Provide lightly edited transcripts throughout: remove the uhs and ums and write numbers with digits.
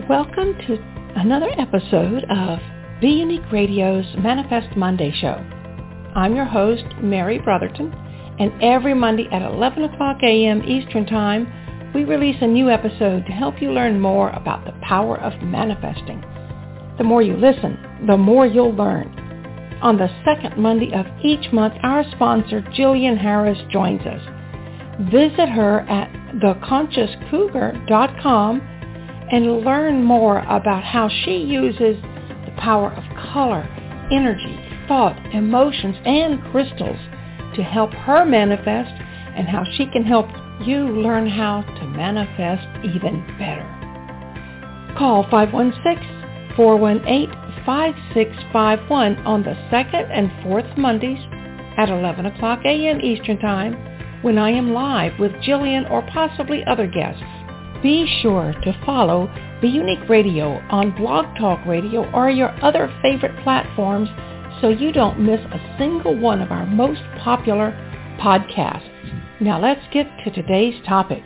Welcome to another episode of Be Unique Radio's Manifest Monday Show. I'm your host, Mary Brotherton, and every Monday at 11 o'clock a.m. Eastern Time, we release a new episode to help you learn more about the power of manifesting. The more you listen, the more you'll learn. On the second Monday of each month, our sponsor, Jillian Harris, joins us. Visit her at theconsciouscougar.com and learn more about how she uses the power of color, energy, thought, emotions, and crystals to help her manifest and how she can help you learn how to manifest even better. Call 516-418-5651 on the second and fourth Mondays at 11 o'clock a.m. Eastern Time when I am live with Jillian or possibly other guests. Be sure to follow Be Unique Radio on Blog Talk Radio or your other favorite platforms so you don't miss a single one of our most popular podcasts. Now let's get to today's topic.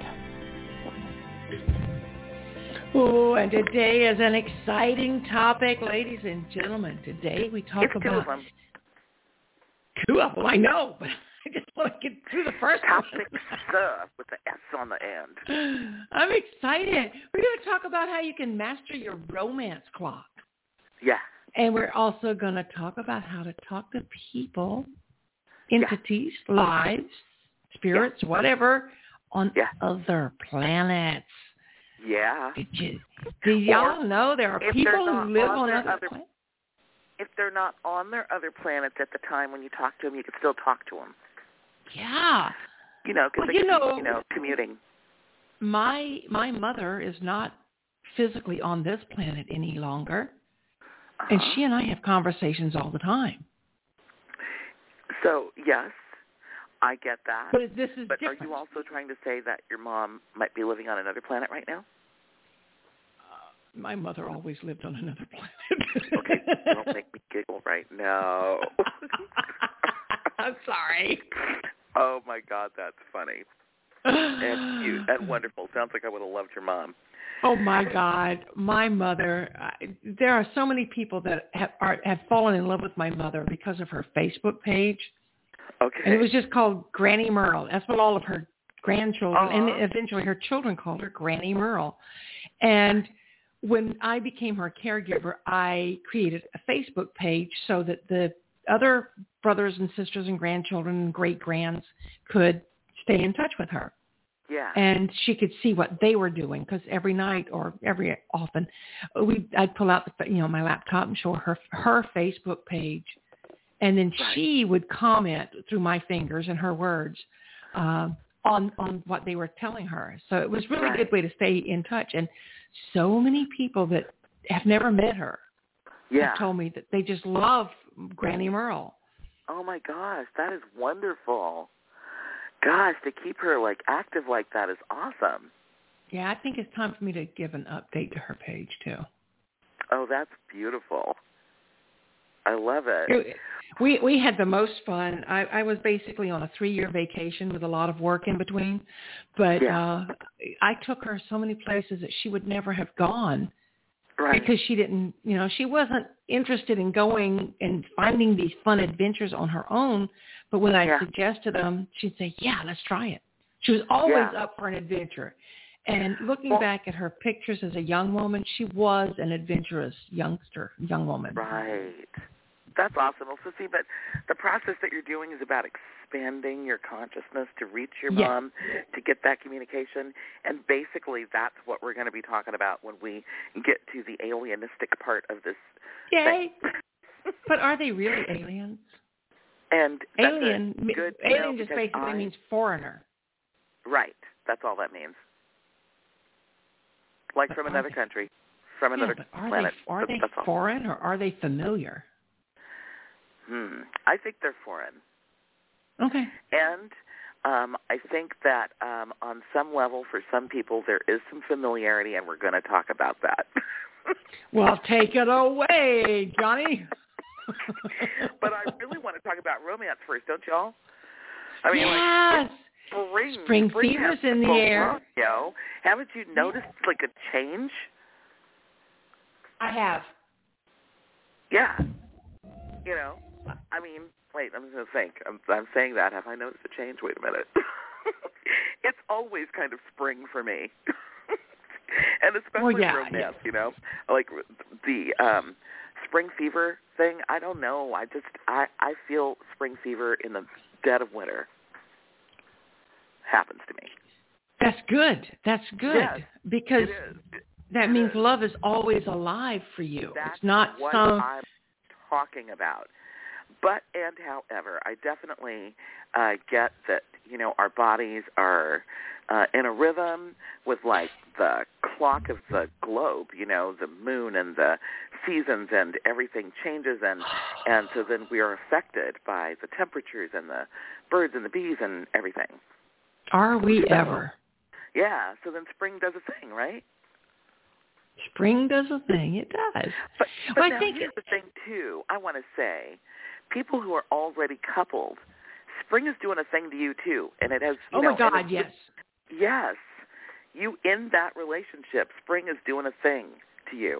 Oh, and today is an exciting topic, ladies and gentlemen. Today we talk about... Two of them, I know, but I just want to get through the first topic stuff with the S on the end. I'm excited. We're going to talk about how you can master your romance clock. Yeah. And we're also going to talk about how to talk to people, entities, lives, spirits, whatever, on other planets. Yeah. Do y'all know there are people who live on other planets? If they're not on their other planets at the time when you talk to them, you can still talk to them. Yeah. You know, because they can be, commuting. My mother is not physically on this planet any longer, and she and I have conversations all the time. So, yes, I get that. But this is different. Are you also trying to say that your mom might be living on another planet right now? My mother always lived on another planet. Okay, don't make me giggle right now. I'm sorry. Oh, my God, that's funny. And cute and wonderful. Sounds like I would have loved your mom. Oh, my God. My mother, there are so many people that have fallen in love with my mother because of her Facebook page. Okay. And it was just called Granny Merle. That's what all of her grandchildren, and eventually her children called her Granny Merle. And when I became her caregiver, I created a Facebook page so that the other brothers and sisters and grandchildren and great-grands could stay in touch with her. Yeah. And she could see what they were doing, because every night or every often, I'd pull out my laptop and show her Facebook page, and then she would comment through my fingers and her words on what they were telling her. So it was really a good way to stay in touch. And so many people that have never met her have told me that they just love Granny Merle. Oh, my gosh, that is wonderful. Gosh, to keep her, active like that is awesome. Yeah, I think it's time for me to give an update to her page, too. Oh, that's beautiful. I love it. We had the most fun. I was basically on a 3-year vacation with a lot of work in between, but I took her so many places that she would never have gone because she didn't, she wasn't interested in going and finding these fun adventures on her own. But when I suggested them, she'd say, yeah, let's try it. She was always up for an adventure. And looking back at her pictures as a young woman, she was an adventurous young woman. Right. That's awesome. So see, but the process that you're doing is about expanding your consciousness to reach your mom, to get that communication. And basically that's what we're going to be talking about when we get to the alienistic part of this thing. But are they really aliens? And alien just basically means foreigner. Right. That's all that means. Like from another country, from another planet. Are they foreign or are they familiar? I think they're foreign. Okay. And I think that on some level, for some people, there is some familiarity, and we're going to talk about that. Well, take it away, Johnny. But I really want to talk about romance first, don't y'all? I mean, yes. Spring fever's in the air. Haven't you noticed a change? I have. Yeah. You know, I mean, wait, I'm going to think. I'm saying that. Have I noticed a change? Wait a minute. It's always kind of spring for me. And especially romance, you know, like the spring fever thing. I don't know. I feel spring fever in the dead of winter. Happens to me. That's good. That's good. Yes, because that means love is always alive for you. That's it's not what some... I'm talking about. But, and however, I definitely get that, you know, our bodies are in a rhythm with, like, the clock of the globe, you know, the moon and the seasons and everything changes. And so then we are affected by the temperatures and the birds and the bees and everything. Are we ever? Yeah. So then spring does a thing, right? Spring does a thing. It does. But well, now I think here's the thing, too. I want to say, people who are already coupled, spring is doing a thing to you, too. And it has, you know, my God, yes. Yes. You, in that relationship, spring is doing a thing to you.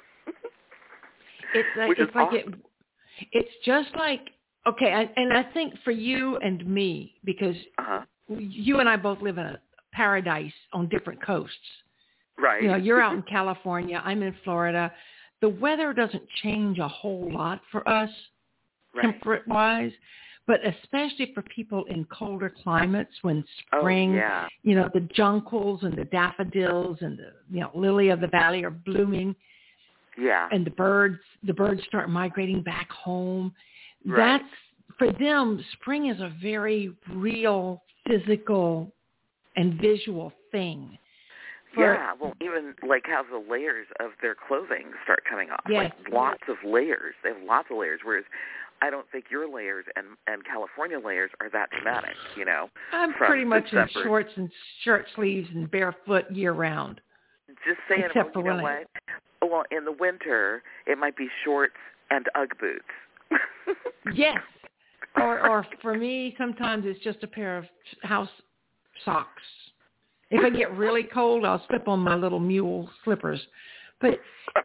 It's just like, okay, and I think for you and me, because you and I both live in a paradise on different coasts. Right. You know, you're out in California. I'm in Florida. The weather doesn't change a whole lot for us, temperate-wise, but especially for people in colder climates when spring, you know, the jonquils and the daffodils and the, you know, lily of the valley are blooming. Yeah. And the birds start migrating back home. Right. That's, for them, spring is a very real, physical, and visual thing. Well, even like how the layers of their clothing start coming off. Yes. Like lots of layers. They have lots of layers, whereas I don't think your layers and California layers are that dramatic, you know. I'm pretty much in shorts and shirt sleeves and barefoot year-round. Just saying, except for you know what? Well, in the winter, it might be shorts and Ugg boots. Yes. Or for me, sometimes it's just a pair of house socks. If I get really cold, I'll slip on my little mule slippers. But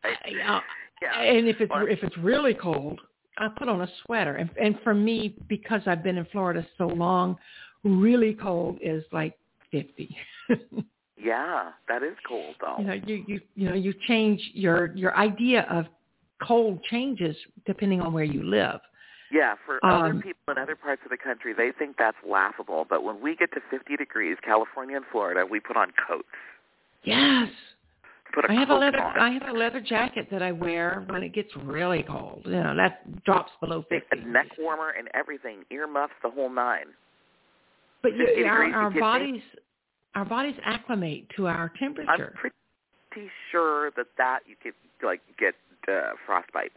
and if it's really cold, I put on a sweater. And for me, because I've been in Florida so long, really cold is like 50. Yeah, that is cold though. You change your idea of cold changes depending on where you live. Yeah, for other people in other parts of the country, they think that's laughable. But when we get to 50 degrees, California and Florida, we put on coats. Yes. Put a I have coat on. I have a leather jacket that I wear when it gets really cold. You know, that drops below 50. A neck warmer and everything, earmuffs, the whole nine. But our bodies acclimate to our temperature. I'm pretty sure that you could like get frostbite.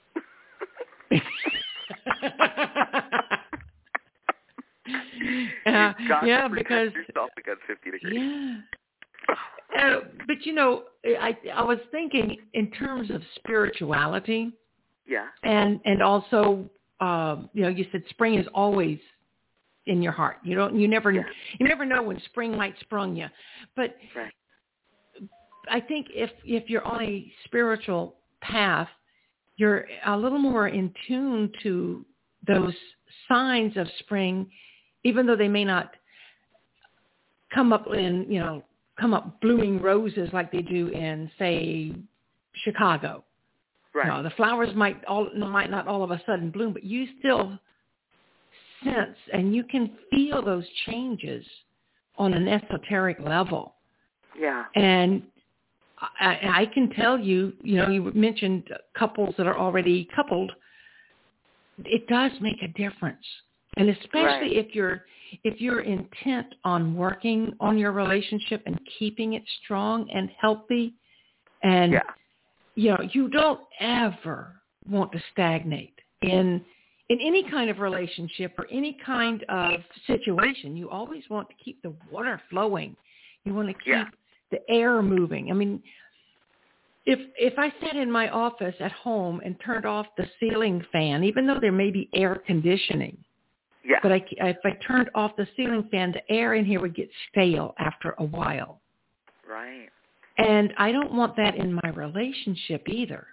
Because yourself against 50 degrees. Yeah. But you know, I was thinking in terms of spirituality. Yeah. And also, you know, you said spring is always in your heart. You never know when spring might sprung you. But I think if you're on a spiritual path, you're a little more in tune to those signs of spring, even though they may not come up blooming roses like they do in, say, Chicago. Right. You know, the flowers might not all of a sudden bloom, but you still sense and you can feel those changes on an esoteric level. Yeah. And I can tell you, you know, you mentioned couples that are already coupled. It does make a difference. And especially if you're intent on working on your relationship and keeping it strong and healthy, and you know, you don't ever want to stagnate in any kind of relationship or any kind of situation. You always want to keep the water flowing. You want to keep the air moving. I mean, if I sat in my office at home and turned off the ceiling fan, even though there may be air conditioning, but if I turned off the ceiling fan, the air in here would get stale after a while. Right. And I don't want that in my relationship either.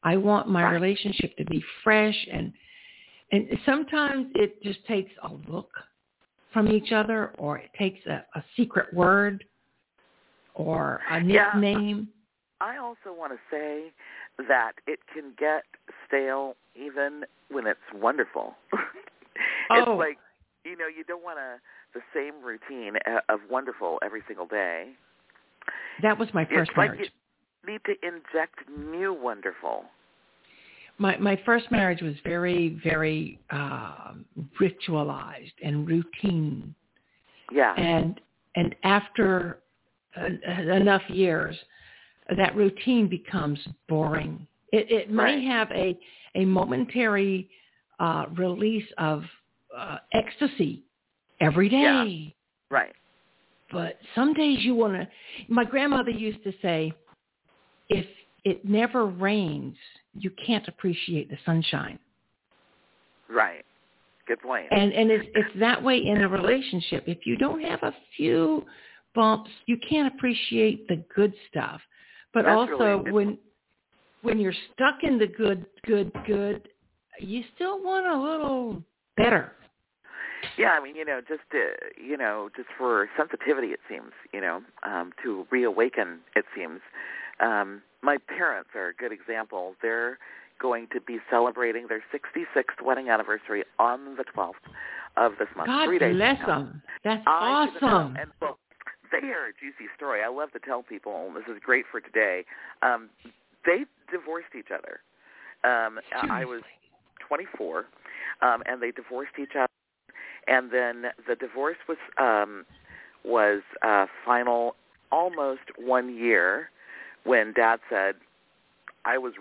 I want my relationship to be fresh, and sometimes it just takes a look from each other, or it takes a secret word or a nickname. I also want to say that it can get stale even when it's wonderful. It's like, you don't want the same routine of wonderful every single day. That was my first marriage. Like you need to inject new wonderful. My first marriage was very, very ritualized and routine. Yeah. And after enough years, that routine becomes boring. It may have a momentary release of ecstasy every day. Yeah. Right. But some days you want to... My grandmother used to say, if it never rains, you can't appreciate the sunshine. Right. Good point. And it's that way in a relationship. If you don't have a few bumps, you can't appreciate the good stuff. But that's also really when you're stuck in the good, you still want a little better. Yeah, I mean, just for sensitivity, it seems, to reawaken, it seems. My parents are a good example. They're going to be celebrating their 66th wedding anniversary on the 12th of this month. God 3 days bless ago. them. That's awesome. And well, they are a juicy story. I love to tell people, and this is great for today. They divorced each other. I was 24, and they divorced each other. And then the divorce was final almost 1 year when Dad said, I was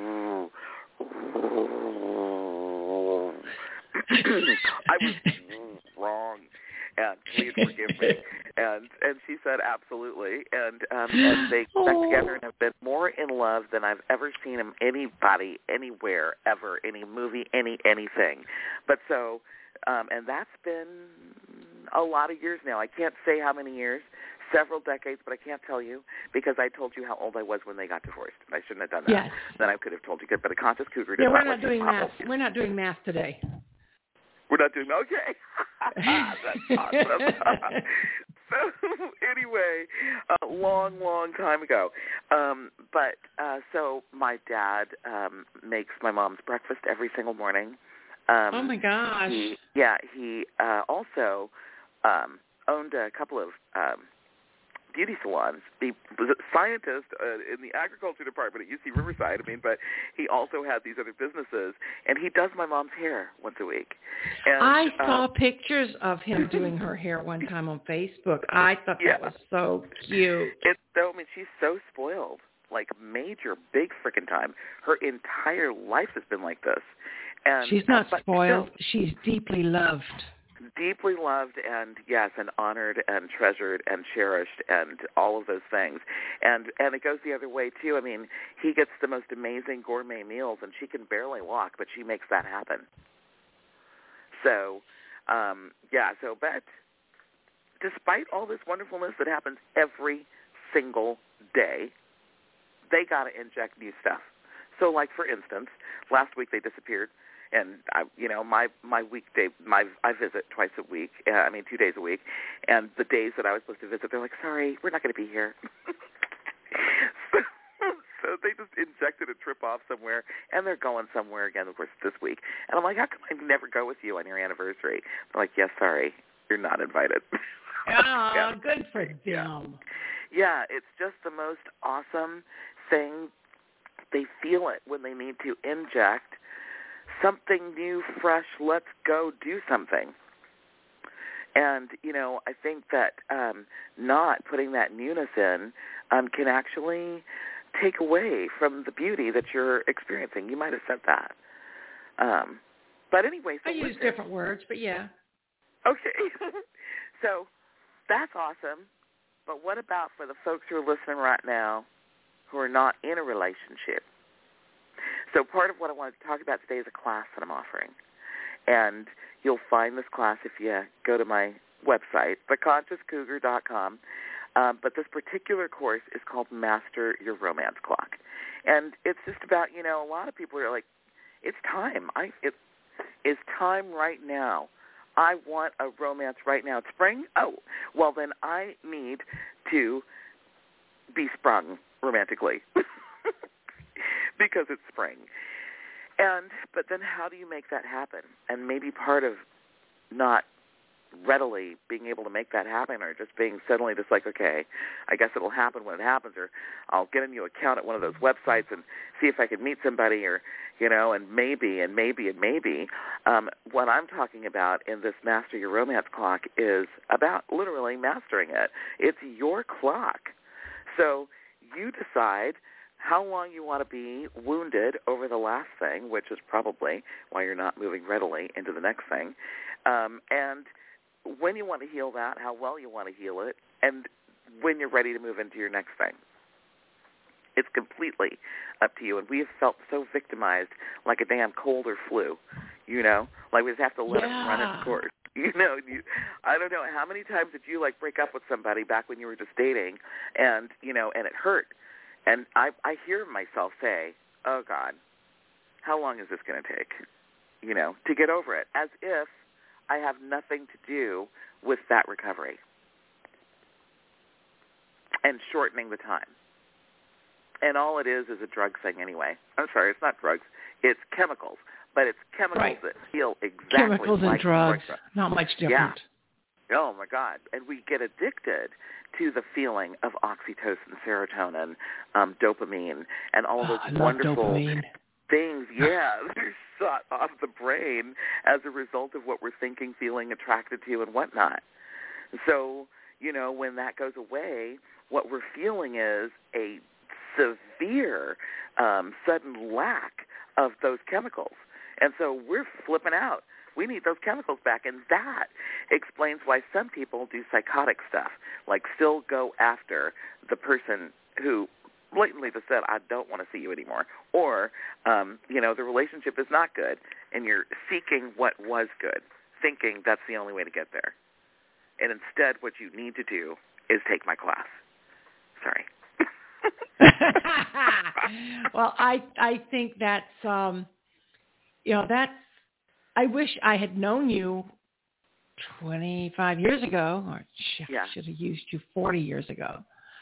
wrong, and please forgive me. And she said, absolutely. And they got together and have been more in love than I've ever seen anybody, anywhere, ever, any movie, anything. But so... and that's been a lot of years now. I can't say how many years, several decades, but I can't tell you because I told you how old I was when they got divorced. I shouldn't have done that. Yes. Then I could have told you. But a conscious cougar we're not doing math. We're not doing math today. We're not doing okay. That's awesome. So anyway, a long time ago. So my dad makes my mom's breakfast every single morning. Oh my gosh! He also owned a couple of beauty salons. He was a scientist in the agriculture department at UC Riverside. But he also had these other businesses, and he does my mom's hair once a week. And, I saw pictures of him doing her hair one time on Facebook. I thought that was so cute. She's so spoiled, like major, big freaking time. Her entire life has been like this. And, she's not spoiled. She's deeply loved. Deeply loved and, yes, and honored and treasured and cherished and all of those things. And it goes the other way, too. He gets the most amazing gourmet meals, and she can barely walk, but she makes that happen. So, but despite all this wonderfulness that happens every single day, they got to inject new stuff. So, like, for instance, last week they disappeared. And my weekday, I visit twice a week. 2 days a week, and the days that I was supposed to visit, they're like, "Sorry, we're not going to be here." so they just injected a trip off somewhere, and they're going somewhere again, of course, this week. And I'm like, "How come I never go with you on your anniversary?" They're like, "Yes, sorry, you're not invited." Oh, good for them. Yeah, it's just the most awesome thing. They feel it when they need to inject something new, fresh, let's go do something. And, I think that not putting that newness in can actually take away from the beauty that you're experiencing. You might have said that. But anyway. So I use different words, but yeah. Okay. So that's awesome. But what about for the folks who are listening right now who are not in a relationship? So part of what I wanted to talk about today is a class that I'm offering. And you'll find this class if you go to my website, theconsciouscougar.com. But this particular course is called Master Your Romance Clock. And it's just about, a lot of people are like, it's time. It is time right now. I want a romance right now. It's spring? Oh, well, then I need to be sprung romantically because it's spring. But then how do you make that happen? And maybe part of not readily being able to make that happen, or just being suddenly just like, okay, I guess it'll happen when it happens, or I'll get a new account at one of those websites and see if I can meet somebody, or, and maybe. What I'm talking about in this Master Your Romance Clock is about literally mastering it. It's your clock. So you decide how long you want to be wounded over the last thing, which is probably why you're not moving readily into the next thing, and when you want to heal that, how well you want to heal it, and when you're ready to move into your next thing. It's completely up to you. And we have felt so victimized, like a damn cold or flu, like we just have to let it run its course. I don't know, how many times did you break up with somebody back when you were just dating, and and it hurt. And I hear myself say, oh God, how long is this going to take, to get over it, as if I have nothing to do with that recovery and shortening the time. And all it is a drug thing anyway. I'm sorry, it's not drugs. It's chemicals. But it's chemicals that feel exactly chemicals like and drugs, not much different. Yeah. Oh, my God. And we get addicted to the feeling of oxytocin, serotonin, dopamine, and all those wonderful things. Yeah, they're shot off the brain as a result of what we're thinking, feeling, attracted to, and whatnot. So, when that goes away, what we're feeling is a severe sudden lack of those chemicals. And so we're flipping out. We need those chemicals back. And that explains why some people do psychotic stuff, like still go after the person who blatantly just said, I don't want to see you anymore. Or, the relationship is not good, and you're seeking what was good, thinking that's the only way to get there. And instead, what you need to do is take my class. Sorry. Well, I think that's, that's, I wish I had known you 25 years ago, or should have used you 40 years ago,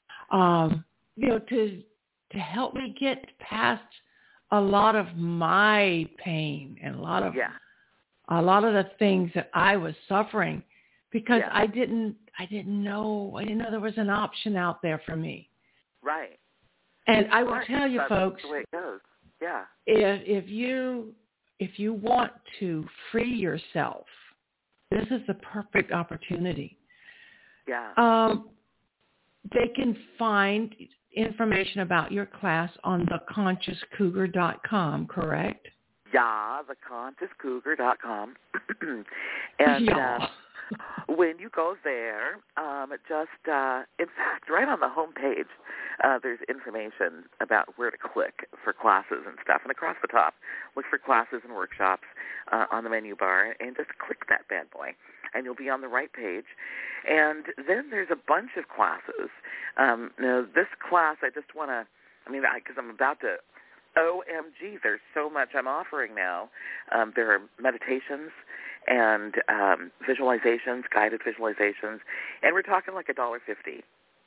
to help me get past a lot of my pain and a lot of the things that I was suffering, because I didn't know there was an option out there for me. Right. And I will tell you, folks, that's the way it goes. Yeah. If you want to free yourself, this is the perfect opportunity. Yeah. They can find information about your class on theconsciouscougar.com, correct? Yeah, theconsciouscougar.com. And when you go there, in fact, right on the home page, there's information about where to click for classes and stuff. And across the top, look for classes and workshops on the menu bar, and just click that bad boy, and you'll be on the right page. And then there's a bunch of classes. Now, this class, I just want to, because I'm about to, OMG, there's so much I'm offering now. There are meditations and visualizations, guided visualizations, and we're talking like $1.50.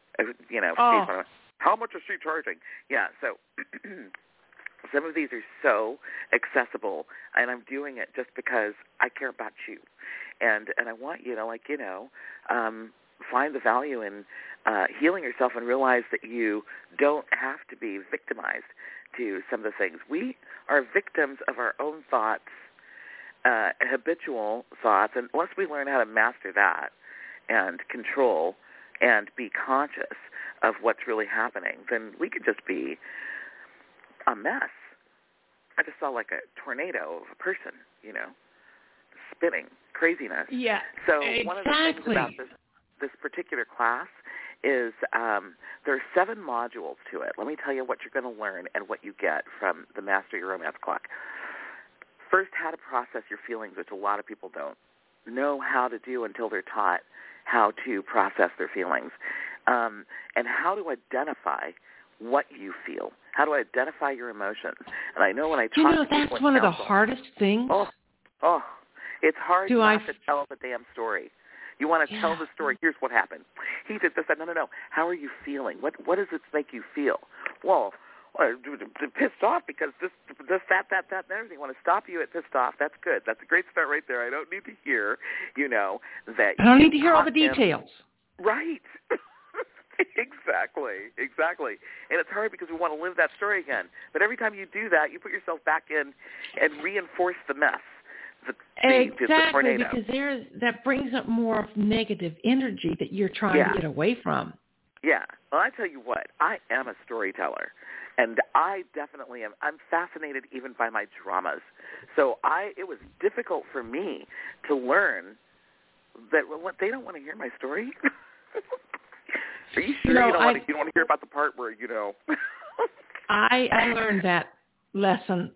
How much is she charging? Yeah, so some of these are so accessible, and I'm doing it just because I care about you, and I want you to find the value in healing yourself and realize that you don't have to be victimized to some of the things. We are victims of our own thoughts, habitual thoughts, and once we learn how to master that and control and be conscious of what's really happening, then we could just be a mess. I just saw like a tornado of a person, spinning craziness. Yeah, so exactly. One of the things about this particular class is there are 7 modules to it. Let me tell you what you're going to learn and what you get from the Master Your Romance Clock. First, how to process your feelings, which a lot of people don't know how to do until they're taught how to process their feelings, and how to identify what you feel, how to identify your emotions. And I know when I talk to people, that's one of the hardest things. It's hard not to tell the damn story. You want to tell the story. Here's what happened. He did this. No. How are you feeling? What does it make you feel? Well, pissed off because this, that, and everything. I want to stop you at pissed off. That's good. That's a great start right there. I don't need to hear, that. I don't need to hear all the details. Right. Exactly. And it's hard because we want to live that story again. But every time you do that, you put yourself back in and reinforce the mess. Exactly, because that brings up more of negative energy that you're trying to get away from. Yeah. Well, I tell you what, I am a storyteller, and I definitely am. I'm fascinated even by my dramas. So it was difficult for me to learn that they don't want to hear my story. Are you sure you don't want to hear about the part where, I learned that lesson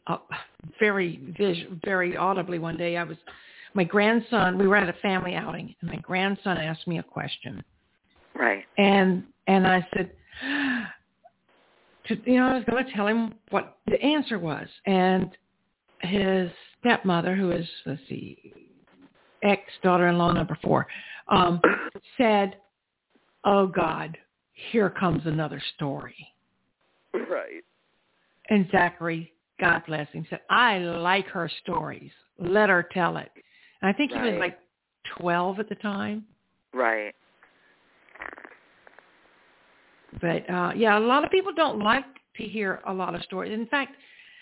very audibly one day. My grandson, we were at a family outing, and my grandson asked me a question. Right. And I said, I was going to tell him what the answer was. And his stepmother, who is, ex-daughter-in-law number 4, said, "Oh, God, here comes another story." Right. And Zachary, God bless him, said, "I like her stories. Let her tell it." And I think he was like 12 at the time. Right. But, a lot of people don't like to hear a lot of stories. In fact,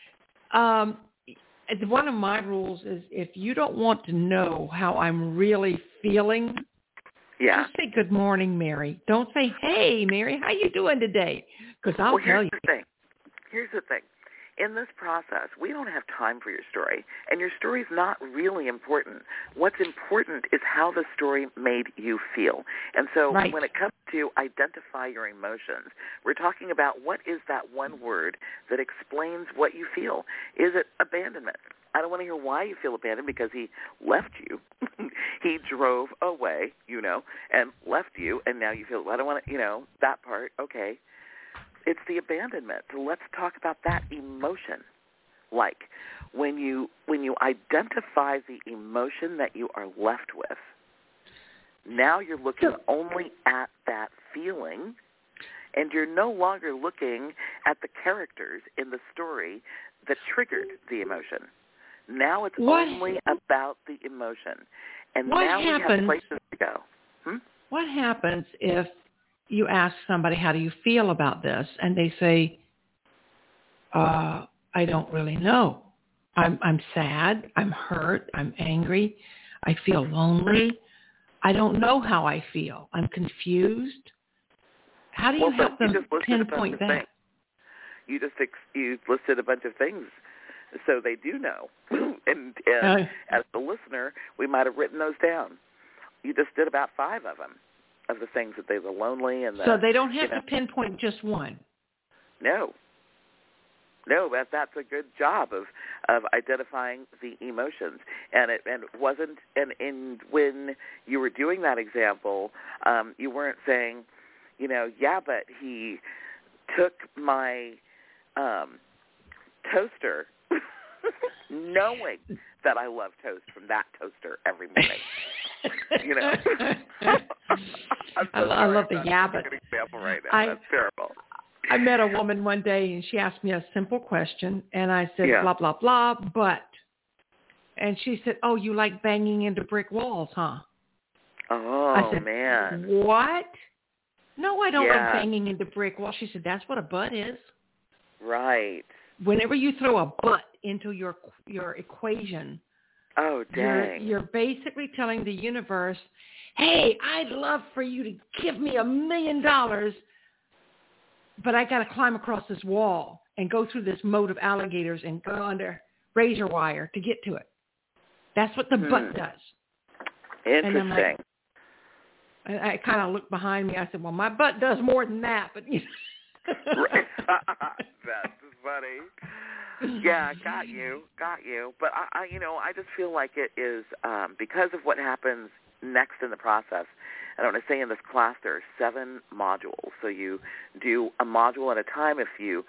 one of my rules is if you don't want to know how I'm really feeling, just say, "Good morning, Mary." Don't say, "Hey, Mary, how you doing today?" Because I'll tell you. Here's the thing. In this process, we don't have time for your story, and your story's not really important. What's important is how the story made you feel. And so when it comes to identify your emotions, we're talking about what is that one word that explains what you feel. Is it abandonment? I don't want to hear why you feel abandoned because he left you. He drove away, and left you, and now you feel, I don't want to, that part, okay. It's the abandonment. So let's talk about that emotion. Like when you identify the emotion that you are left with, now you're looking only at that feeling, and you're no longer looking at the characters in the story that triggered the emotion. Now it's only about the emotion. And now we have places to go. What happens if you ask somebody, "How do you feel about this?" and they say, "I don't really know. I'm sad. I'm hurt. I'm angry. I feel lonely. I don't know how I feel. I'm confused." How do you help them pinpoint that? You listed a bunch of things, so they do know. and as the listener, we might have written those down. You just did about 5 of them. Of the things that they were lonely and so they don't have to pinpoint just one. No, that's a good job of identifying the emotions, and it wasn't and when you were doing that example, you weren't saying, but he took my toaster, knowing that I love toast from that toaster every morning. I love the but a good example right now. That's terrible. I met a woman one day, and she asked me a simple question, and I said, blah, blah, blah, but. And she said, "Oh, you like banging into brick walls, huh?" Oh, I said, man. "What? No, I don't like banging into brick walls." She said, "That's what a butt is." Right. Whenever you throw a butt into your equation, oh, dang. You're basically telling the universe, "Hey, I'd love for you to give me $1 million, but I got to climb across this wall and go through this moat of alligators and go under razor wire to get to it." That's what the butt does. Interesting. And I kind of looked behind me. I said, "Well, my butt does more than that." But Right. That's funny. Yeah, got you. But I just feel like it is because of what happens next in the process. I don't want to say in this class there are 7 modules. So you do a module at a time. If you,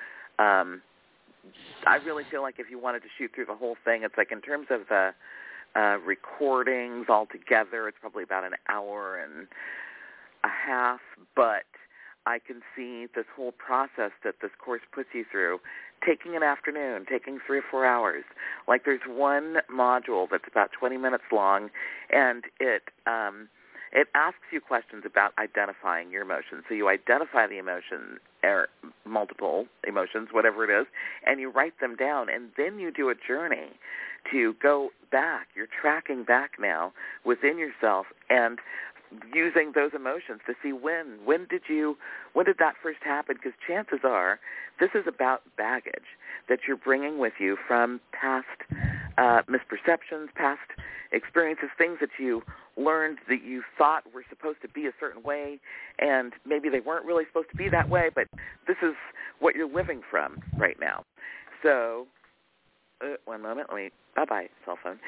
I really feel like if you wanted to shoot through the whole thing, it's like in terms of the recordings altogether, it's probably about an hour and a half, but I can see this whole process that this course puts you through, taking an afternoon, taking 3 or 4 hours. Like there's one module that's about 20 minutes long, and it asks you questions about identifying your emotions. So you identify the emotion, or multiple emotions, whatever it is, and you write them down, and then you do a journey to go back. You're tracking back now within yourself and using those emotions to see when did that first happen, because chances are this is about baggage that you're bringing with you from past misperceptions, past experiences, things that you learned that you thought were supposed to be a certain way, and maybe they weren't really supposed to be that way, but this is what you're living from right now. So, one moment, bye-bye, cell phone.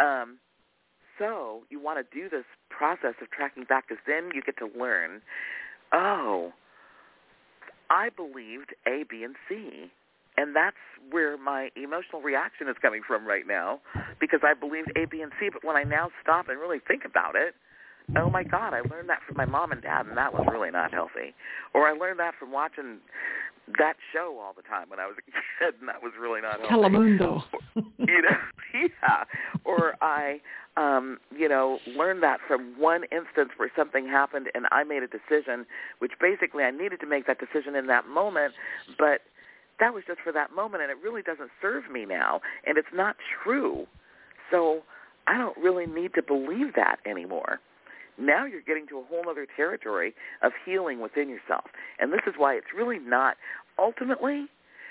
So you want to do this process of tracking back, because then you get to learn, oh, I believed A, B, and C. And that's where my emotional reaction is coming from right now, because I believed A, B, and C. But when I now stop and really think about it, oh, my God, I learned that from my mom and dad, and that was really not healthy. Or I learned that from watching that show all the time when I was a kid, and that was really not healthy. Telemundo. Yeah. Or I, learned that from one instance where something happened and I made a decision, which basically I needed to make that decision in that moment, but that was just for that moment, and it really doesn't serve me now, and it's not true. So I don't really need to believe that anymore. Now you're getting to a whole other territory of healing within yourself. And this is why it's really not, ultimately,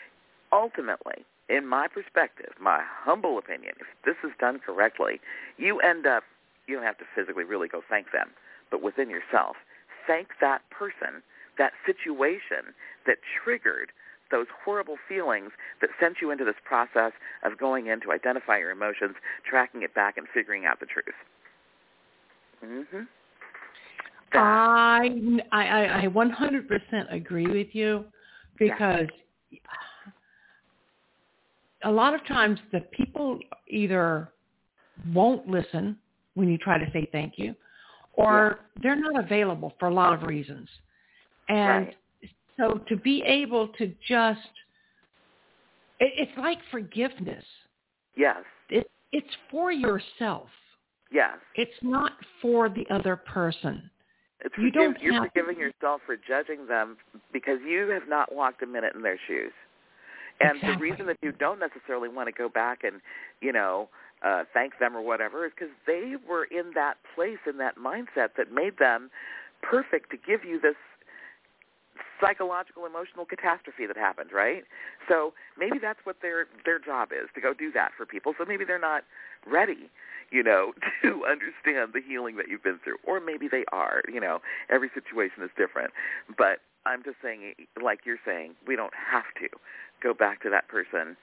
in my perspective, my humble opinion, if this is done correctly, you end up, you don't have to physically really go thank them, but within yourself, thank that person, that situation that triggered those horrible feelings that sent you into this process of going in to identify your emotions, tracking it back, and figuring out the truth. Mm-hmm. I 100% agree with you, because a lot of times the people either won't listen when you try to say thank you, or they're not available for a lot of reasons. And so to be able to just, it's like forgiveness. Yes. It's for yourself. Yes. It's not for the other person. You're forgiving yourself for judging them because you have not walked a minute in their shoes. And the reason that you don't necessarily want to go back and, thank them or whatever is because they were in that place, in that mindset that made them perfect to give you this psychological, emotional catastrophe that happened, right? So maybe that's what their job is, to go do that for people. So maybe they're not ready, to understand the healing that you've been through. Or maybe they are, every situation is different. But I'm just saying, like you're saying, we don't have to go back to that person.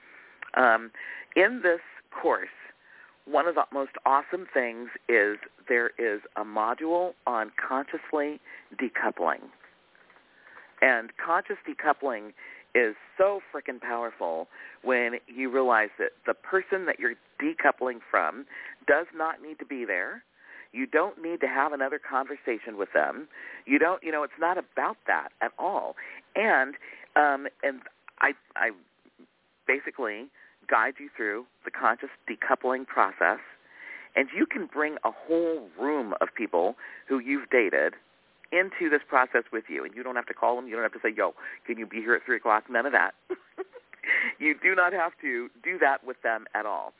In this course, one of the most awesome things is there is a module on consciously decoupling. And conscious decoupling is so freaking powerful when you realize that the person that you're decoupling from does not need to be there. You don't need to have another conversation with them. You don't, it's not about that at all. And I basically guide you through the conscious decoupling process, and you can bring a whole room of people who you've dated into this process with you, and you don't have to call them. You don't have to say, yo, can you be here at 3 o'clock? None of that. You do not have to do that with them at all.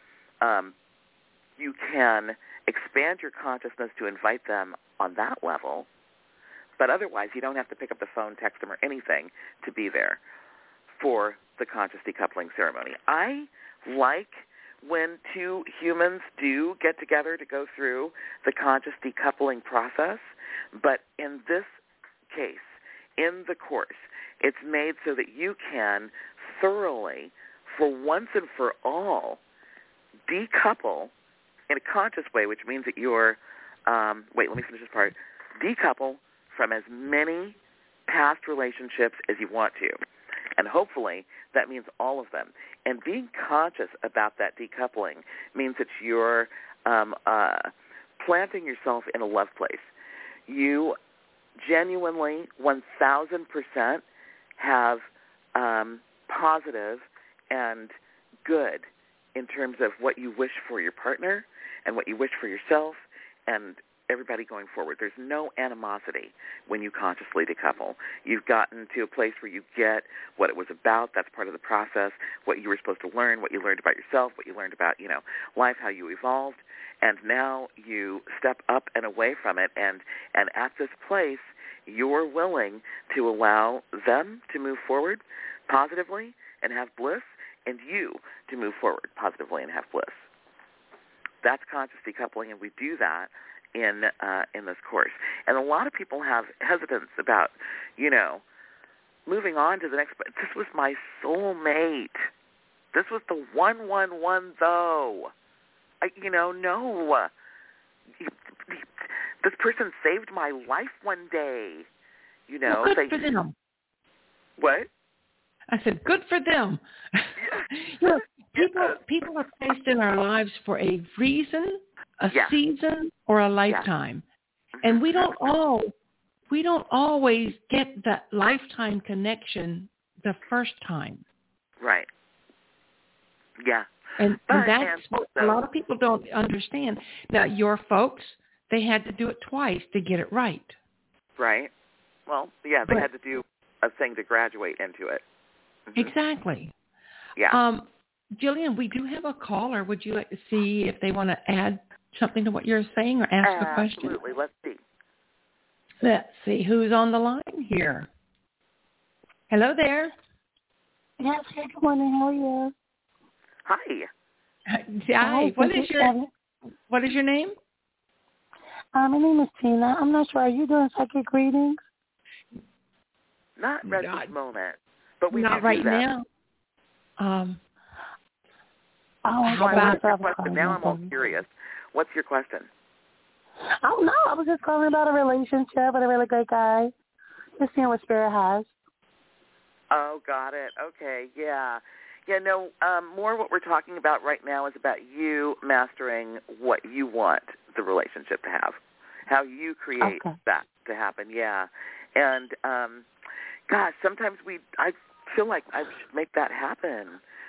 You can expand your consciousness to invite them on that level, but otherwise you don't have to pick up the phone, text them, or anything to be there for the conscious decoupling ceremony. I like when two humans do get together to go through the conscious decoupling process, but in this case, in the course, it's made so that you can thoroughly, for once and for all, decouple in a conscious way, which means that you're wait, let me finish this part. Decouple from as many past relationships as you want to. And hopefully that means all of them. And being conscious about that decoupling means that you're planting yourself in a love place. You genuinely 1,000% have positive and good in terms of what you wish for your partner and what you wish for yourself and everybody going forward. There's no animosity when you consciously decouple. You've gotten to a place where you get what it was about. That's part of the process, what you were supposed to learn, what you learned about yourself, what you learned about, life, how you evolved. And now you step up and away from it. And at this place, you're willing to allow them to move forward positively and have bliss, and you to move forward positively and have bliss. That's conscious decoupling, and we do that in this course. And a lot of people have hesitance about, moving on to the next. But this was my soulmate. This was the 111 though. No. This person saved my life one day. Well, good for them. What? I said, good for them. People are placed in our lives for a reason, a season, or a lifetime. And we don't always get that lifetime connection the first time. Right. Yeah. And that's what a lot of people don't understand. Now, your folks, they had to do it twice to get it right. Right. Well, yeah, they had to do a thing to graduate into it. Mm-hmm. Exactly. Yeah. Jillian, we do have a caller. Would you like to see if they want to add something to what you're saying or ask a question? Absolutely. Let's see. Let's see who's on the line here. Hello there. Yes, good morning. How are you? Hi. Hi. What is your name? My name is Tina. I'm not sure. Are you doing psychic readings? Not right this moment, but we not do right do that. now. How about your question? Now I'm all curious. What's your question? Oh, no. I was just calling about a relationship with a really great guy. Just seeing what Spirit has. Oh, got it. Okay, yeah. Yeah, no, more what we're talking about right now is about you mastering what you want the relationship to have, how you create that to happen, yeah. And, gosh, sometimes I feel like I should make that happen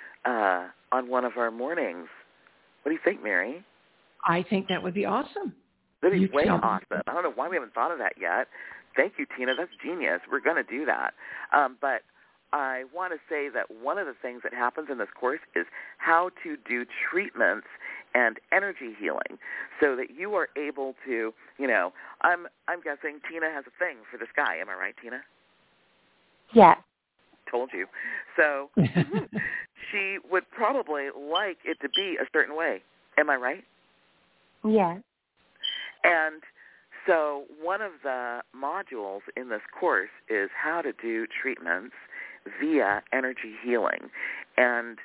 on one of our mornings. What do you think, Mary? I think that would be awesome. That would be way awesome. I don't know why we haven't thought of that yet. Thank you, Tina. That's genius. We're going to do that. But I want to say that one of the things that happens in this course is how to do treatments and energy healing so that you are able to, I'm guessing Tina has a thing for this guy. Am I right, Tina? Yeah. Told you. So she would probably like it to be a certain way. Am I right? Yeah. And so one of the modules in this course is how to do treatments via energy healing. And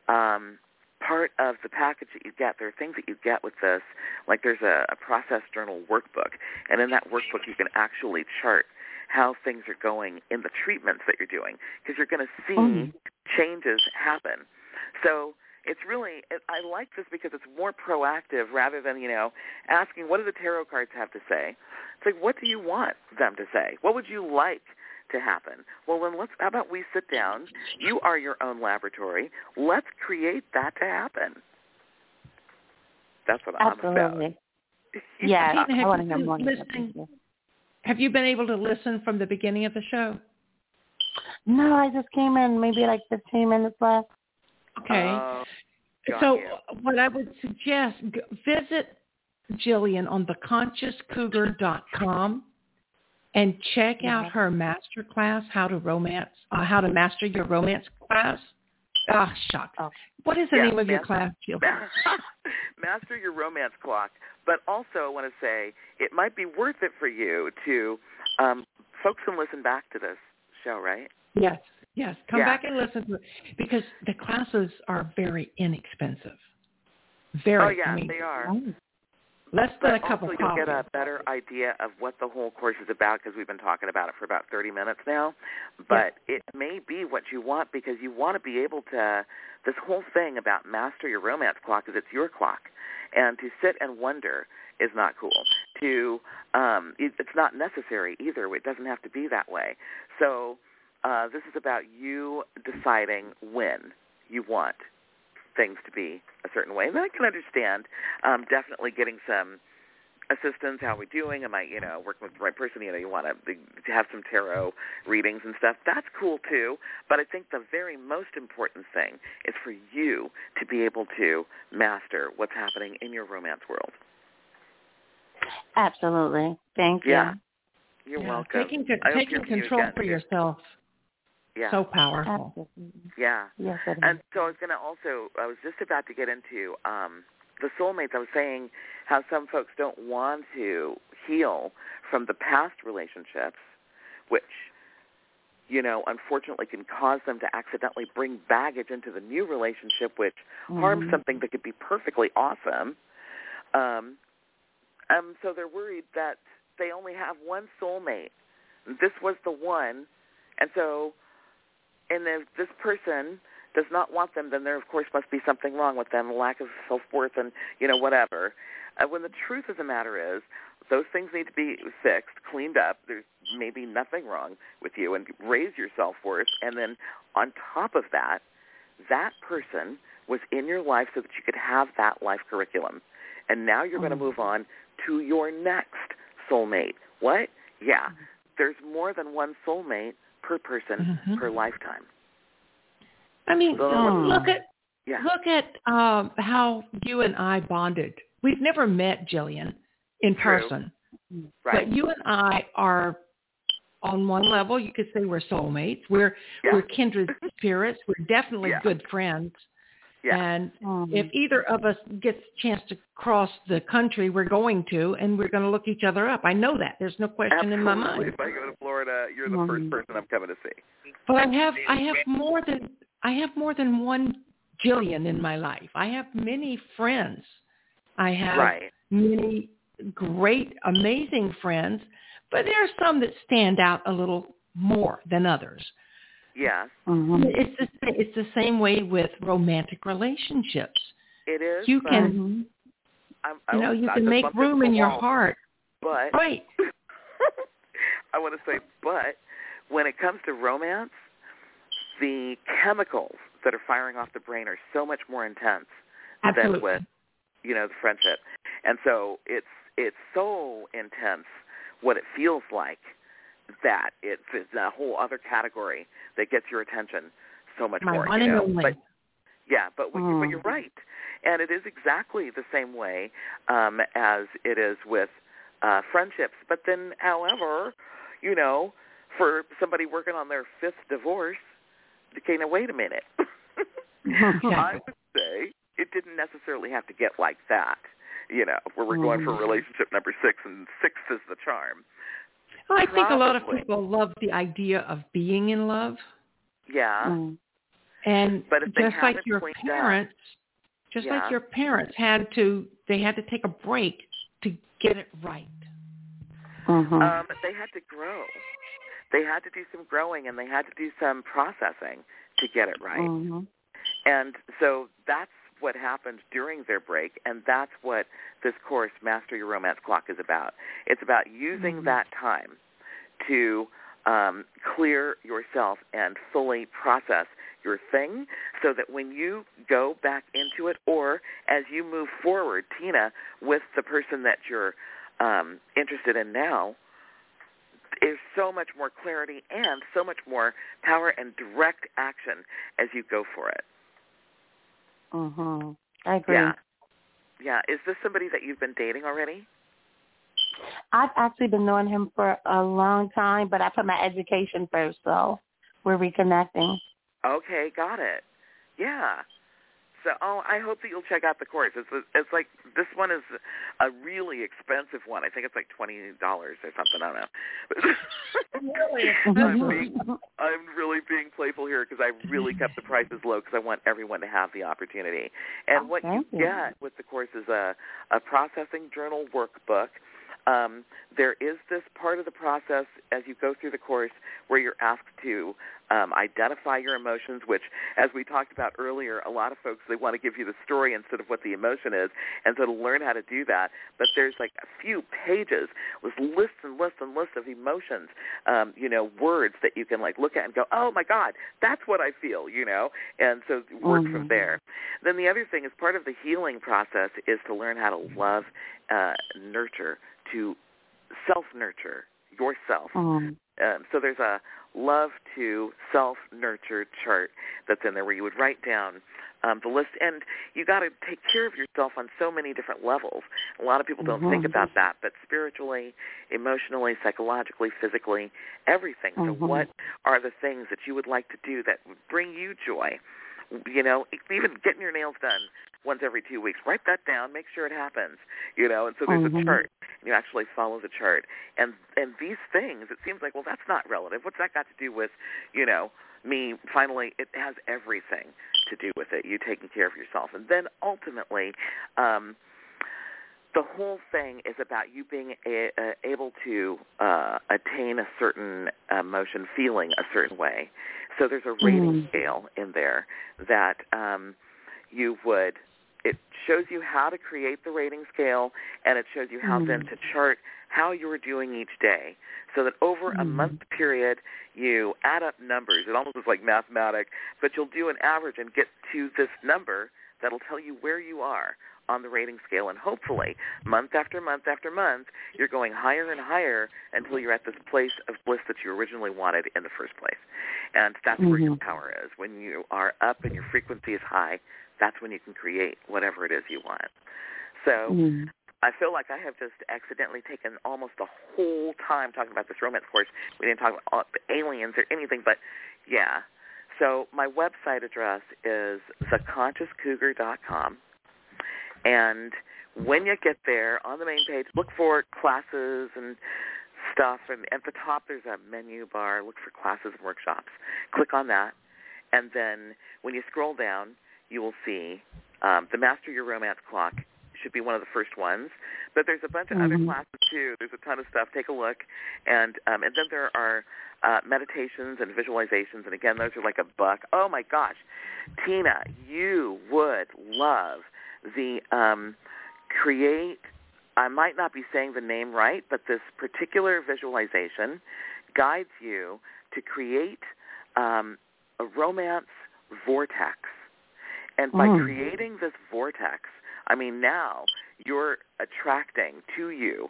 part of the package that you get, there are things that you get with this, like there's a process journal workbook. And in that workbook, you can actually chart how things are going in the treatments that you're doing, because you're going to see changes happen. So it's really, I like this because it's more proactive rather than, asking what do the tarot cards have to say. It's like, what do you want them to say? What would you like to happen? Well, then how about we sit down? You are your own laboratory. Let's create that to happen. That's what I'm about. Yeah, Tina, I want to know more. Have you been able to listen from the beginning of the show? No, I just came in maybe like 15 minutes left. Okay. So what I would suggest, visit Jillian on theconsciouscougar.com and check out her master class, how to master your romance class. Shucks. Oh. What is the name of your class, Jillian? Master Your Romance Clock. But also I want to say it might be worth it for you to, folks can listen back to this show, right? Yes. Come back and listen to it because the classes are very inexpensive. Very. Oh, yeah, they are. less than a cup of coffee. You'll get a better idea of what the whole course is about because we've been talking about it for about 30 minutes now. But it may be what you want because you want to be able to, this whole thing about master your romance clock is it's your clock. And to sit and wonder is not cool. It's not necessary either. It doesn't have to be that way. So this is about you deciding when you want things to be a certain way. And I can understand definitely getting some assistance. How are we doing? Am I, working with the right person? You want to have some tarot readings and stuff. That's cool too. But I think the very most important thing is for you to be able to master what's happening in your romance world. Absolutely. Thank you. Yeah. You're welcome. Taking control for yourself. Yeah. So powerful. Absolutely. Yeah. Yes, it is. And so I was just about to get into the soulmates. I was saying how some folks don't want to heal from the past relationships, which, unfortunately can cause them to accidentally bring baggage into the new relationship, which harms something that could be perfectly awesome. So they're worried that they only have one soulmate. This was the one. And so, and if this person does not want them, then there, of course, must be something wrong with them, a lack of self-worth and, whatever. When the truth of the matter is, those things need to be fixed, cleaned up. There's maybe nothing wrong with you, and raise your self-worth. And then on top of that, that person was in your life so that you could have that life curriculum. And now you're going to move on to your next soulmate. What? Yeah. There's more than one soulmate per person per lifetime. I mean, look at how you and I bonded. We've never met, Jillian, in person. Right. But you and I are on one level. You could say we're soulmates. We're kindred spirits. We're definitely good friends. Yeah. And if either of us gets a chance to cross the country, we're going to, and we're going to look each other up. I know that. There's no question in my mind. If I go to Florida, you're the first person I'm coming to see. But I have more than one Jillian in my life. I have many friends. I have many great, amazing friends, but there are some that stand out a little more than others. Yeah. It's the same way with romantic relationships. It is. You can, you can make room in your heart. But right. I want to say, but when it comes to romance, the chemicals that are firing off the brain are so much more intense than with, the friendship. And so it's so intense what it feels like that it's a whole other category that gets your attention so much more. One and only. But you're right. And it is exactly the same way as it is with friendships. But then, however, for somebody working on their fifth divorce, okay, now wait a minute. I would say it didn't necessarily have to get like that, where we're going for relationship number 6 and 6 is the charm. I think a lot of people love the idea of being in love. Yeah. And but just like your parents, like your parents had to take a break to get it right. They had to grow. They had to do some growing and they had to do some processing to get it right. And so that's what happened during their break, and that's what this course, Master Your Romance Clock, is about. It's about using that time to clear yourself and fully process your thing so that when you go back into it, or as you move forward, Tina, with the person that you're interested in now, there's so much more clarity and so much more power and direct action as you go for it. I agree. Yeah. Is this somebody that you've been dating already? I've actually been knowing him for a long time, but I put my education first, so we're reconnecting. Okay, got it. Yeah. So, I hope that you'll check out the course. It's like, this one is a really expensive one. I think it's like $20 or something. I don't know. I'm really being playful here because I really kept the prices low because I want everyone to have the opportunity. And what you get with the course is a processing journal workbook. There is this part of the process as you go through the course where you're asked to identify your emotions, which, as we talked about earlier, a lot of folks, they want to give you the story instead of what the emotion is, and so to learn how to do that. But there's like a few pages with lists and lists and lists of emotions, words that you can like look at and go, oh, my God, that's what I feel, and so work from there. Then the other thing is part of the healing process is to learn how to love, nurture, to self-nurture yourself. So there's a love to self-nurture chart that's in there where you would write down the list. And you got to take care of yourself on so many different levels. A lot of people don't think about that, but spiritually, emotionally, psychologically, physically, everything. So what are the things that you would like to do that would bring you joy? Even getting your nails done once every 2 weeks. Write that down. Make sure it happens. And so there's a chart. And you actually follow the chart. And these things, it seems like, well, that's not relative. What's that got to do with, me? Finally, it has everything to do with it. You taking care of yourself. And then ultimately, the whole thing is about you being able to attain a certain emotion, feeling a certain way. So there's a rating scale in there that it shows you how to create the rating scale, and it shows you how then to chart how you are doing each day, so that over a month period you add up numbers. It almost is like mathematics, but you'll do an average and get to this number that'll tell you where you are on the rating scale, and hopefully month after month after month you're going higher and higher until you're at this place of bliss that you originally wanted in the first place. And that's where your power is. When you are up and your frequency is high, that's when you can create whatever it is you want. So I feel like I have just accidentally taken almost the whole time talking about this romance course. We didn't talk about aliens or anything, but yeah. So my website address is theconsciouscougar.com. And when you get there, on the main page, look for classes and stuff. And at the top, there's a menu bar. Look for classes and workshops. Click on that. And then when you scroll down, you will see the Master Your Romance Clock should be one of the first ones. But there's a bunch of other classes, too. There's a ton of stuff. Take a look. And then there are meditations and visualizations. And, again, those are like $1. Oh, my gosh. Tina, you would love the create, I might not be saying the name right, but this particular visualization guides you to create a romance vortex. And by creating this vortex, I mean, now you're attracting to you.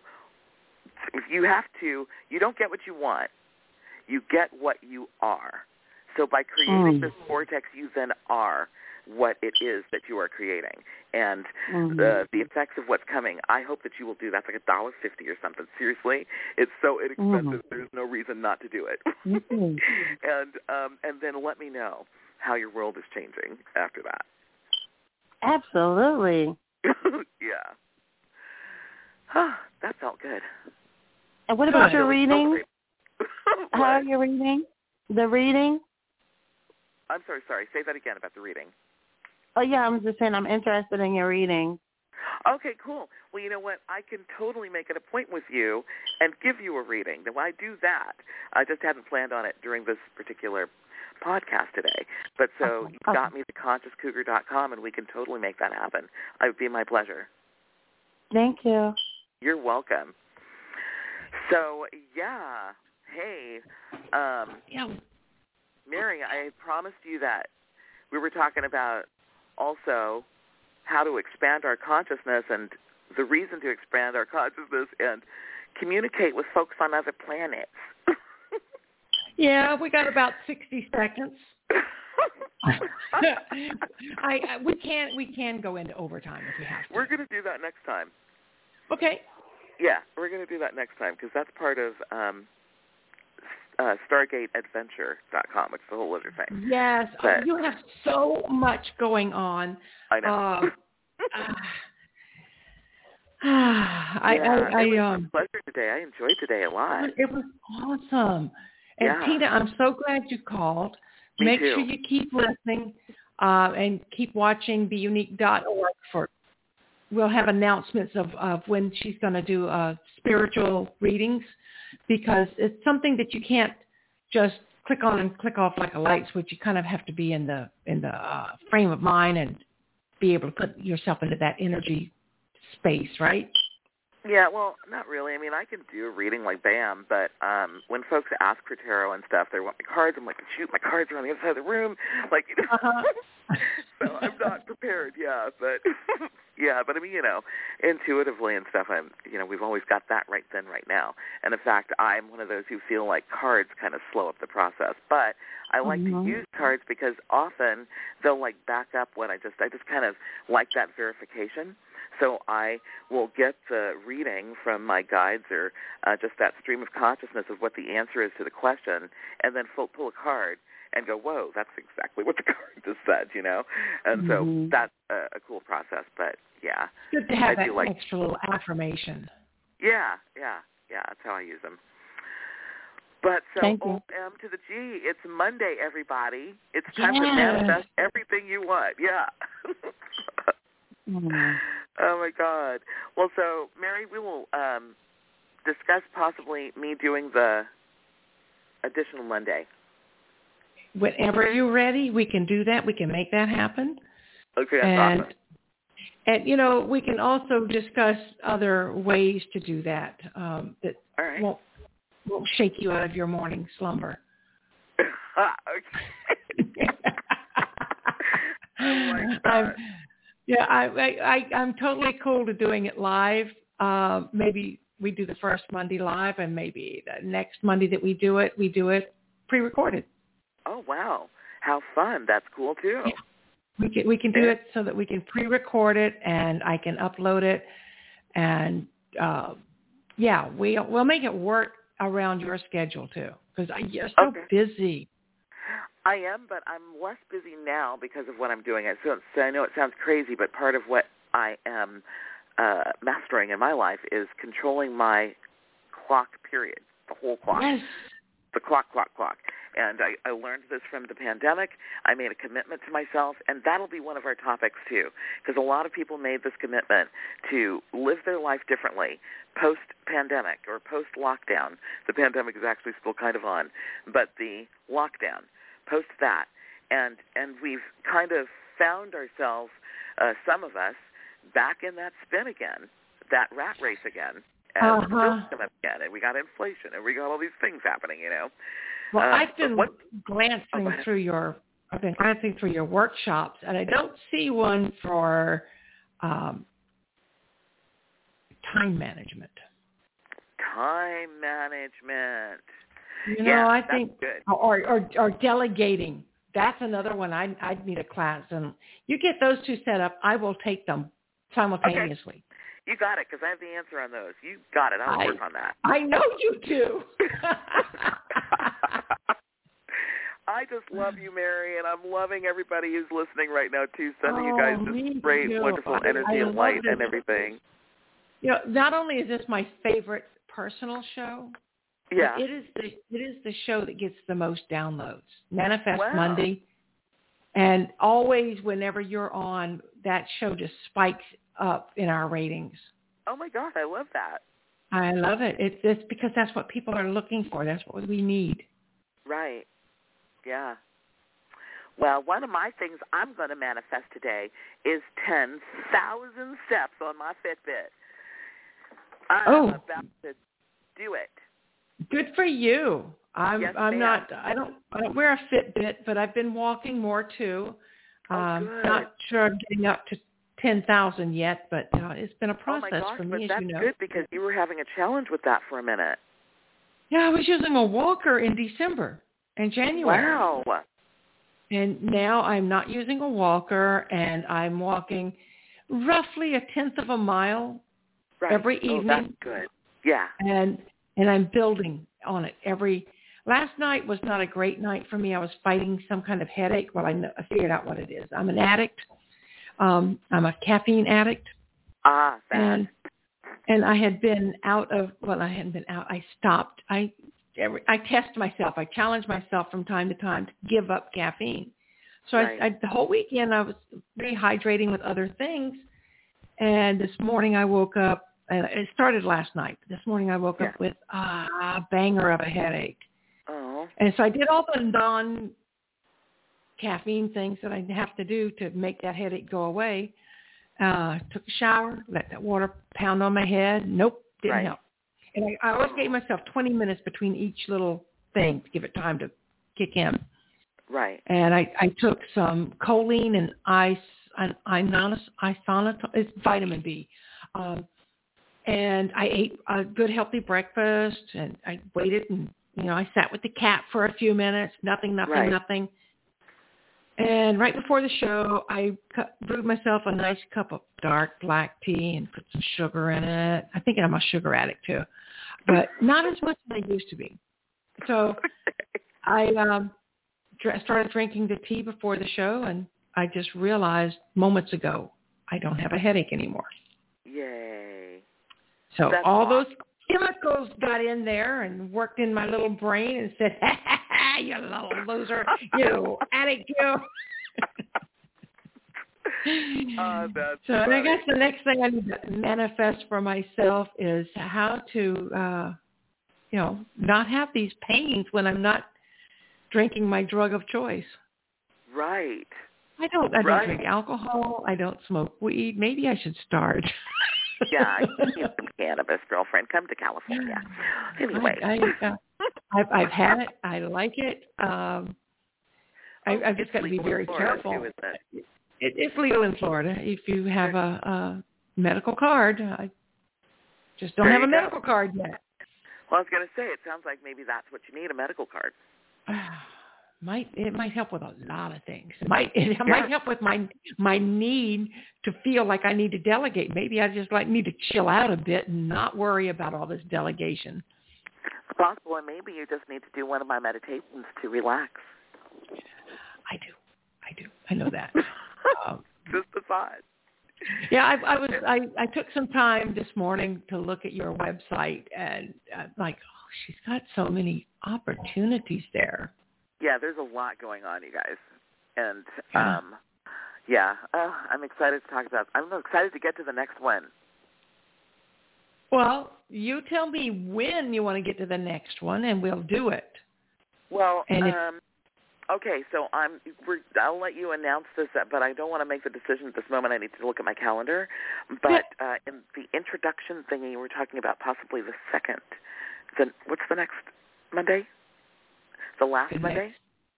You don't get what you want. You get what you are. So by creating this vortex, you then are what it is that you are creating. And the effects of what's coming, I hope that you will do that. It's like $1.50 or something. Seriously, it's so inexpensive. There's no reason not to do it. And then let me know how your world is changing after that. Absolutely. Yeah. That felt good. And what about your reading? How are you reading? The reading? I'm sorry. Say that again about the reading. Oh, yeah, I'm just saying I'm interested in your reading. Okay, cool. Well, you know what? I can totally make an appointment with you and give you a reading. Now, I do that. I just haven't planned on it during this particular podcast today. But so you got me to ConsciousCougar.com, and we can totally make that happen. It would be my pleasure. Thank you. You're welcome. So, yeah. Hey, Mary, I promised you that we were talking about also how to expand our consciousness and the reason to expand our consciousness and communicate with folks on other planets. Yeah, we got about 60 seconds. We can go into overtime if we have to. We're going to do that next time. Okay. Yeah, we're going to do that next time because that's part of StargateAdventure.com, which is a whole other thing. Yes. But, you have so much going on. I know. It was a pleasure today. I enjoyed today a lot. It was awesome. And Tina, I'm so glad you called. Me too. Sure you keep listening and keep watching BeUnique.org we'll have announcements of when she's going to do spiritual readings, because it's something that you can't just click on and click off like a light switch. You kind of have to be in the frame of mind and be able to put yourself into that energy space, right? Yeah, well, not really. I mean, I can do a reading like BAM, but when folks ask for tarot and stuff, they want my cards. I'm like, shoot, my cards are on the other side of the room. Like, you know. So I'm not prepared, but I mean, intuitively and stuff, we've always got that right then, right now. And in fact, I'm one of those who feel like cards kind of slow up the process. But I like to use cards because often they'll like back up what I just kind of like that verification. So I will get the reading from my guides or just that stream of consciousness of what the answer is to the question, and then pull a card and go, whoa, that's exactly what the card just said, And so that's a cool process. But, yeah. Good to have that extra little affirmation. Yeah, that's how I use them. But so O-M to the G, it's Monday, everybody. It's time to manifest everything you want. Yeah. Oh, my God. Well, so, Mary, we will discuss possibly me doing the additional Monday. Whenever you're ready, we can do that. We can make that happen. Okay, that's awesome. And, we can also discuss other ways to do that that won't shake you out of your morning slumber. Okay. I like that. I'm totally cool to doing it live. Maybe we do the first Monday live, and maybe the next Monday that we do it pre-recorded. Oh, wow. How fun. That's cool, too. Yeah. We can do it so that we can pre-record it, and I can upload it. And, we'll make it work around your schedule, too, because you're so busy. I am, but I'm less busy now because of what I'm doing. So I know it sounds crazy, but part of what I am mastering in my life is controlling my clock period, the whole clock. Yes. The clock. And I learned this from the pandemic. I made a commitment to myself, and that'll be one of our topics, too, because a lot of people made this commitment to live their life differently post-pandemic or post-lockdown. The pandemic is actually still kind of on, but the lockdown, post that. And we've kind of found ourselves, some of us, back in that spin again, that rat race again. And the bills come up again, and we got inflation, and we got all these things happening, Well, I've been glancing through your workshops, and I don't see one for time management. Time management. I think good. Or delegating. That's another one I'd need a class, and you get those two set up, I will take them simultaneously. Okay. You got it, because I have the answer on those. You got it. I'll work on that. I know you do. I just love you, Mary, and I'm loving everybody who's listening right now, too, sending you guys this great, wonderful energy and light and everything. Not only is this my favorite personal show, yeah, it is the show that gets the most downloads. Manifest Monday. And always whenever you're on, that show just spikes up in our ratings. Oh, my God, I love that. I love it. It's because that's what people are looking for. That's what we need. Right. Yeah. Well, one of my things I'm going to manifest today is 10,000 steps on my Fitbit. I'm about to do it. Good for you. I don't wear a Fitbit, but I've been walking more too. Not sure I'm getting up to 10,000 yet, but it's been a process for me, as you know. That's good because you were having a challenge with that for a minute. Yeah, I was using a walker in December and January. Wow. And now I'm not using a walker, and I'm walking roughly 1/10 of a mile every evening. That's good. Yeah. And I'm building on it last night was not a great night for me. I was fighting some kind of headache. Well, I figured out what it is. I'm an addict. I'm a caffeine addict. And I had been I hadn't been out. I stopped. I test myself. I challenge myself from time to time to give up caffeine. So right. the whole weekend I was rehydrating with other things. And this morning I woke up, and it started last night. This morning I woke up with a banger of a headache. Oh. And so I did all the non-caffeine things that I have to do to make that headache go away. Took a shower, let that water pound on my head. Nope, didn't help. And I always gave myself 20 minutes between each little thing to give it time to kick in. Right. And I took some choline and isonitol, it's vitamin B. And I ate a good healthy breakfast, and I waited, and I sat with the cat for a few minutes. Nothing. And right before the show, I brewed myself a nice cup of dark black tea and put some sugar in it. I think I'm a sugar addict too, but not as much as I used to be. So I started drinking the tea before the show, and I just realized moments ago I don't have a headache anymore. Yay. So That's all awesome. those chemicals got in there and worked in my little brain and said, you little loser, you addict, you. That's so funny. I guess the next thing I need to manifest for myself is how to, not have these pains when I'm not drinking my drug of choice. Right. I don't drink alcohol. I don't smoke weed. Maybe I should start. Yeah, you need some cannabis, girlfriend. Come to California. Anyway. I've had it. I like it. I've just got to be very careful. Too, isn't it? It's legal in Florida if you have a medical card. I just don't have a medical card yet. Well, I was going to say, it sounds like maybe that's what you need, a medical card. It might help with a lot of things. It might help with my need to feel like I need to delegate. Maybe I just need to chill out a bit and not worry about all this delegation. It's possible, and maybe you just need to do one of my meditations to relax. I do. I know that. Just a thought. Yeah, I took some time this morning to look at your website, and she's got so many opportunities there. Yeah, there's a lot going on, you guys. And, I'm excited to talk about it. I'm excited to get to the next one. Well, you tell me when you want to get to the next one, and we'll do it. Well, okay, so I'll let you announce this, but I don't want to make the decision at this moment. I need to look at my calendar. But in the introduction thingy, you were talking about possibly the second. What's the next Monday? The last Monday?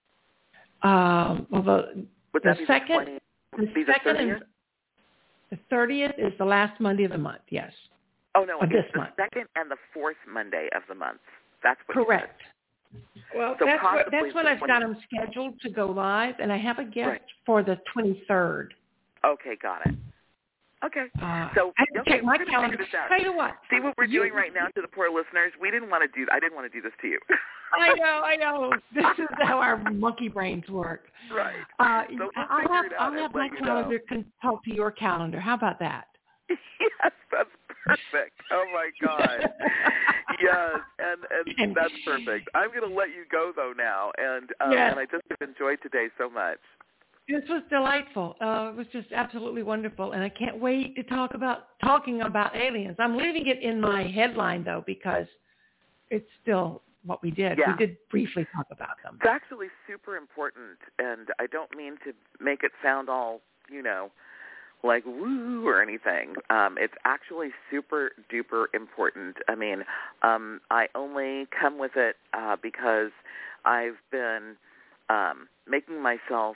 The second, the 30th? The 30th is the last Monday of the month, yes. Oh, no, it's the month. second and the fourth Monday of the month. That's what correct. Well, so that's when I've got them scheduled to go live, and I have a guest for the 23rd. Okay, got it. Okay. So I have to check my calendar. Tell you what. See what we're doing right now to the poor listeners? I didn't want to do this to you. I know. This is how our monkey brains work. Right. So I'll have my calendar talk to your calendar. How about that? Yes, that's perfect. Oh, my God. Yes, and that's perfect. I'm going to let you go, though, now. And I just have enjoyed today so much. This was delightful. It was just absolutely wonderful, and I can't wait to talking about aliens. I'm leaving it in my headline, though, because it's still what we did. Yeah. We did briefly talk about them. It's actually super important, and I don't mean to make it sound all, like woo or anything. It's actually super duper important. I mean, I only come with it because I've been making myself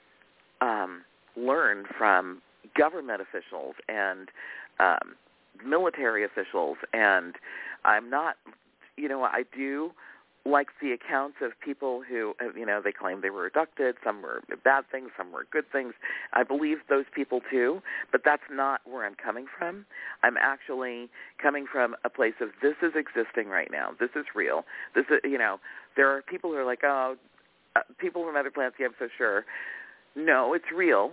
learn from government officials and military officials, and I'm not, I do like the accounts of people who, they claim they were abducted. Some were bad things, some were good things. I believe those people too, but that's not where I'm coming from. I'm actually coming from a place of this is existing right now. This is real. This is, there are people who are like, oh, people from other planets, yeah, I'm so sure. No, it's real.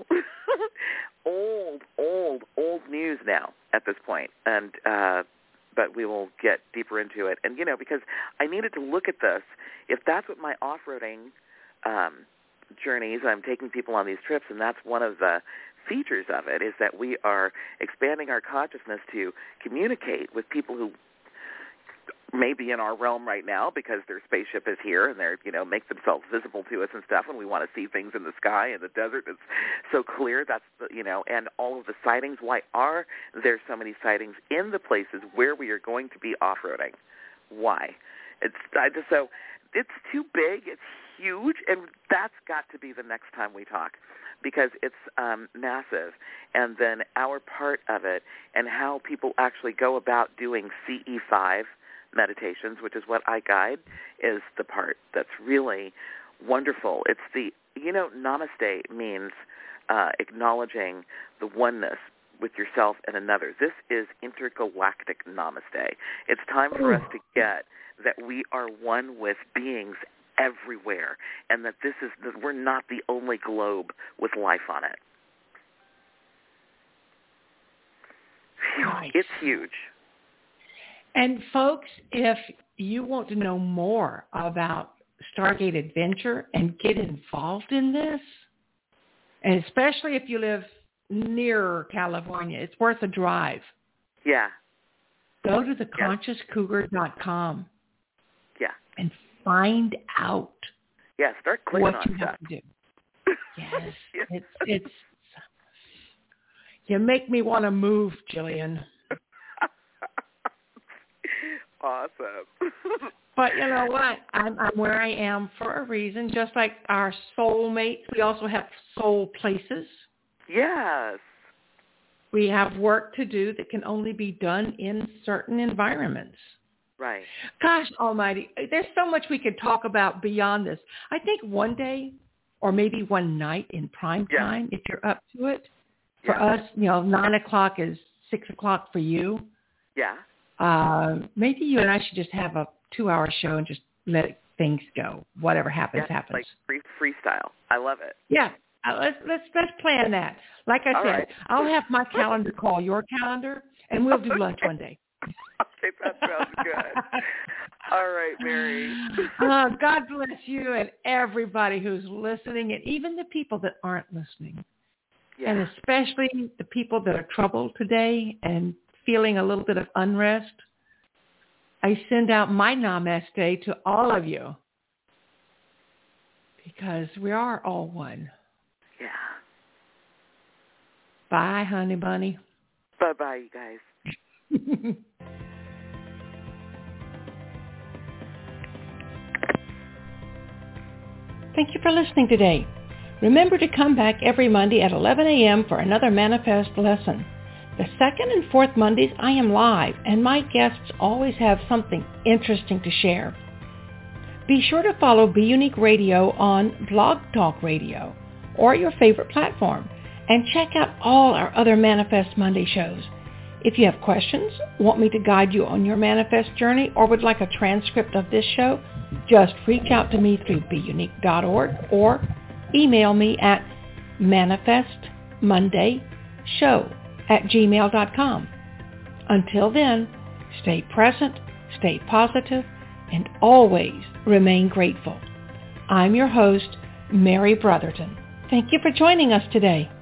old news now at this point. And, but we will get deeper into it. And, because I needed to look at this, if that's what my off-roading journeys, I'm taking people on these trips, and that's one of the features of it, is that we are expanding our consciousness to communicate with people who may be in our realm right now because their spaceship is here and they're, make themselves visible to us and stuff, and we want to see things in the sky and the desert. It's so clear. That's, and all of the sightings. Why are there so many sightings in the places where we are going to be off-roading? Why? So it's too big. It's huge, and that's got to be the next time we talk because it's massive. And then our part of it and how people actually go about doing CE5 meditations, which is what I guide, is the part that's really wonderful. It's the, namaste means acknowledging the oneness with yourself and another. This is intergalactic namaste. It's time for us to get that we are one with beings everywhere, and that we're not the only globe with life on it. Nice. It's huge. And folks, if you want to know more about Stargate Adventure and get involved in this, and especially if you live near California, it's worth a drive. Yeah. Go to theconsciouscougar.com. Yeah. And find out. Yeah, start clicking what on you stuff. have to do. Yes. It's you make me want to move, Jillian. Awesome. But you know what? I'm where I am for a reason. Just like our soulmates, we also have soul places. Yes. We have work to do that can only be done in certain environments. Right. Gosh almighty, there's so much we could talk about beyond this. I think one day or maybe one night in prime time, if you're up to it. For us, 9 o'clock is 6 o'clock for you. Yeah. Maybe you and I should just have a 2-hour show and just let things go. Whatever happens, happens. Like freestyle. I love it. Yeah. Let's plan that. Like I said, right. I'll have my calendar call your calendar, and we'll do lunch one day. Okay, that sounds good. All right, Mary. God bless you and everybody who's listening, and even the people that aren't listening. Yeah. And especially the people that are troubled today and feeling a little bit of unrest. I send out my namaste to all of you because we are all one. Yeah. Bye, honey bunny. Bye-bye, you guys. Thank you for listening today. Remember to come back every Monday at 11 a.m. for another Manifest lesson. The second and fourth Mondays, I am live, and my guests always have something interesting to share. Be sure to follow Be Unique Radio on Blog Talk Radio or your favorite platform, and check out all our other Manifest Monday shows. If you have questions, want me to guide you on your Manifest journey, or would like a transcript of this show, just reach out to me through beunique.org or email me at manifestmondayshow@gmail.com. Until then, stay present, stay positive, and always remain grateful. I'm your host, Mary Brotherton. Thank you for joining us today.